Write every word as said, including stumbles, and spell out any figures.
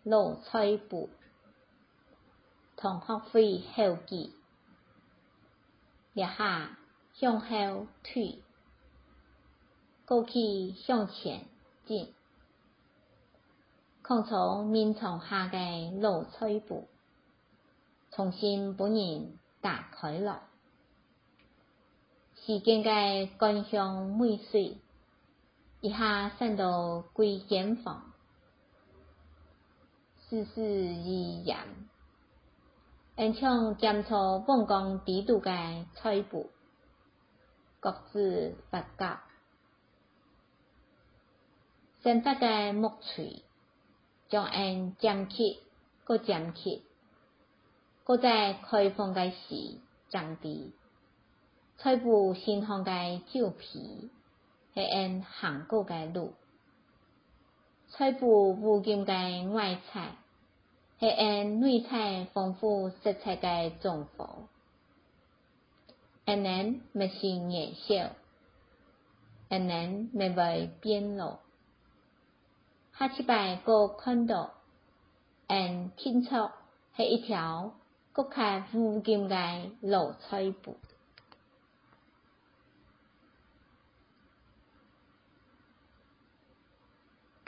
露彩布，同学会后记，蹑下向后退，过去向前进，看出面床下嘅露彩布，重新把人打开来。时间嘅干香美水，一下散到规间房，丝丝依然，延长检出半光低度嘅彩布，各自发觉，先发嘅木锤，将因尖起，搁尖起，搁在开放嘅时长地。彩布新红嘅旧皮，系因行过嘅路；彩布无金嘅外彩，系因内彩丰富色彩嘅种服。因然咪是艺术，因然咪为变老。下一摆搁看到，因清楚系一条搁较无金嘅露彩布。